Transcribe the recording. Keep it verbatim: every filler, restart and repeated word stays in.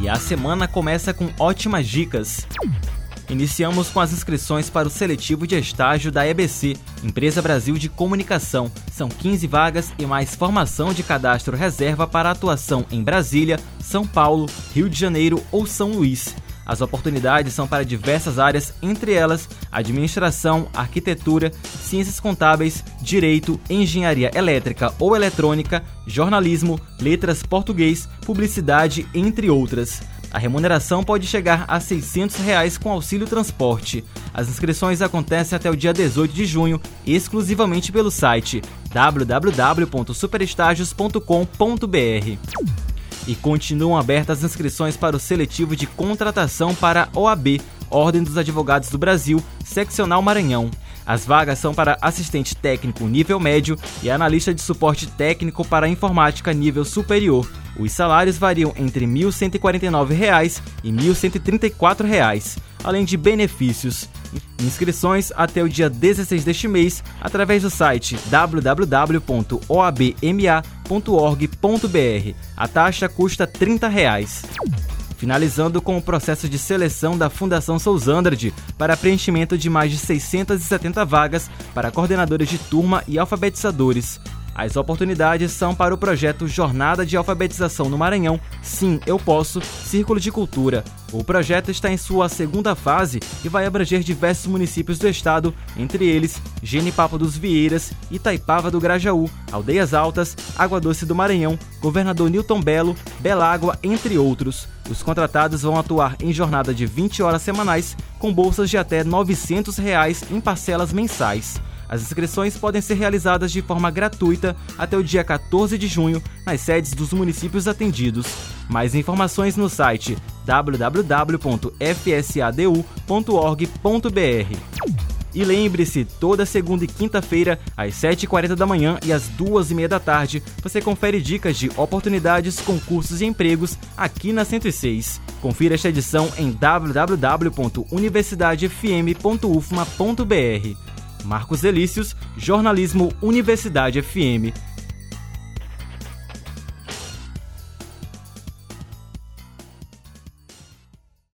e a semana começa com ótimas dicas. Iniciamos com as inscrições para o seletivo de estágio da E B C, Empresa Brasil de Comunicação. São quinze vagas e mais formação de cadastro reserva para atuação em Brasília, São Paulo, Rio de Janeiro ou São Luís. As oportunidades são para diversas áreas, entre elas administração, arquitetura, ciências contábeis, direito, engenharia elétrica ou eletrônica, jornalismo, letras, português, publicidade, entre outras. A remuneração pode chegar a seiscentos reais com auxílio transporte. As inscrições acontecem até o dia dezoito de junho, exclusivamente pelo site w w w ponto superestágios ponto com ponto b r. E continuam abertas as inscrições para o seletivo de contratação para a O A B, Ordem dos Advogados do Brasil, Seccional Maranhão. As vagas são para assistente técnico nível médio e analista de suporte técnico para informática nível superior. Os salários variam entre mil cento e quarenta e nove reais e mil cento e trinta e quatro reais, além de benefícios. Inscrições até o dia dezesseis deste mês através do site w w w ponto o a b m a ponto org ponto b r. A taxa custa trinta reais. Finalizando com o processo de seleção da Fundação Sousandrade para preenchimento de mais de seiscentas e setenta vagas para coordenadores de turma e alfabetizadores. As oportunidades são para o projeto Jornada de Alfabetização no Maranhão, Sim, Eu Posso, Círculo de Cultura. O projeto está em sua segunda fase e vai abranger diversos municípios do estado, entre eles Genipapo dos Vieiras, Itaipava do Grajaú, Aldeias Altas, Água Doce do Maranhão, Governador Newton Belo, Belágua, entre outros. Os contratados vão atuar em jornada de vinte horas semanais, com bolsas de até novecentos reais em parcelas mensais. As inscrições podem ser realizadas de forma gratuita até o dia quatorze de junho nas sedes dos municípios atendidos. Mais informações no site w w w ponto f s a d u ponto org ponto b r. E lembre-se, toda segunda e quinta-feira, às sete e quarenta da manhã e às duas e meia da tarde, você confere dicas de oportunidades, concursos e empregos aqui na cento e seis. Confira esta edição em w w w ponto universidade f m ponto u f m a ponto b r. Marcos Delícios, Jornalismo Universidade F M.